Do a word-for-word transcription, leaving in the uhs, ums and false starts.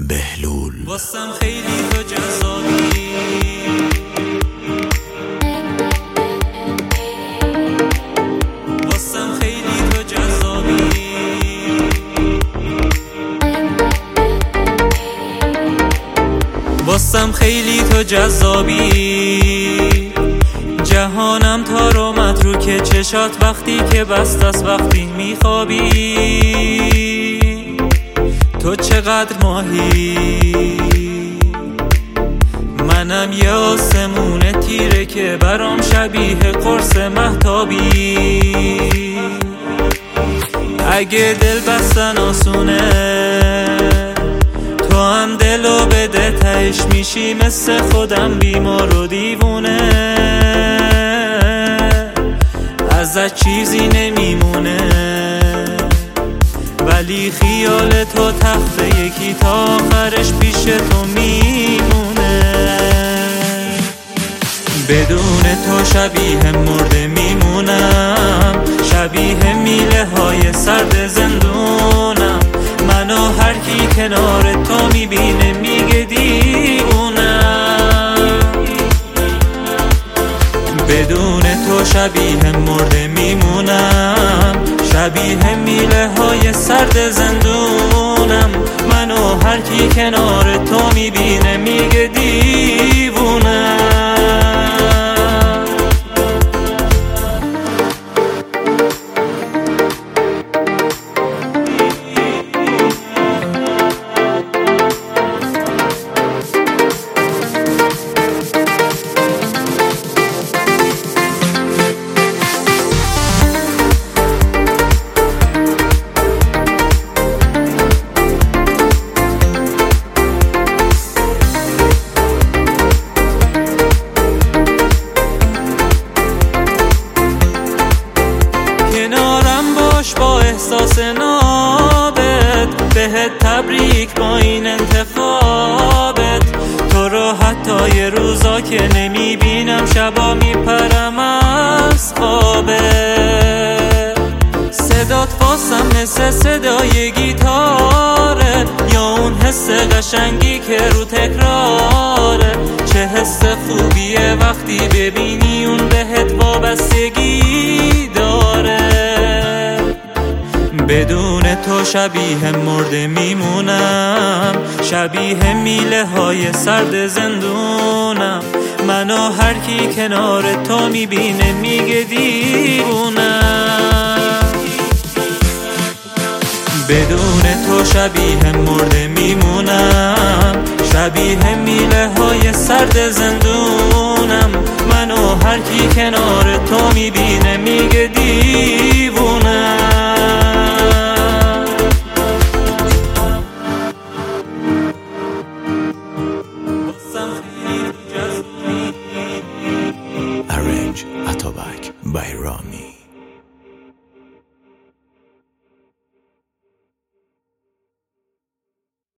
بهلول. واسم خیلی تو جذابی، واسم خیلی تو جذابی، واسم خیلی تو جذابی. جهانم تار و متروکه چشات وقتی که بست است، وقتی میخوابی. تو چقدر ماهی، منم یه آسمون تیره که برام شبیه قرص مهتابی. اگه دل بستن آسونه، تو هم دلو بده تهش میشی مثل خودم بیمار و دیوونه. ازت چیزی نمیمونه، ولی خیال تو تخت یکی تا آخرش پیش تو میمونه. بدون تو شبیه مرده میمونم، شبیه میله های سرد زندونم. منو هر کی کنار تو میبینه میگه دیوونم. بدون تو شبیه مرده میمونم، شبیه میله های سرد زندونم. منو هر کی کنار تو میبینه میگه دیوونم. کنارم باش با احساس نابت، بهت تبریک با این انتخابت. تو رو حتی یه روزا که نمیبینم، شبا میپرم از خوابت. صدات واسم مثل صدای گیتاره، یا اون حس قشنگی که رو تکراره. چه حس خوبیه وقتی ببینی اون بهت وابستگی داره. بدون تو شبیه مرده میمونم، شبیه میله های سرد زندونم. منو هر کی کنار تو میبینه میگه دیوونم. بدون تو شبیه مرده میمونم، شبیه میله های سرد زندونم. منو هر کی کنار تو میبینه میگه دیوونم. Arrange Atobak by Rami.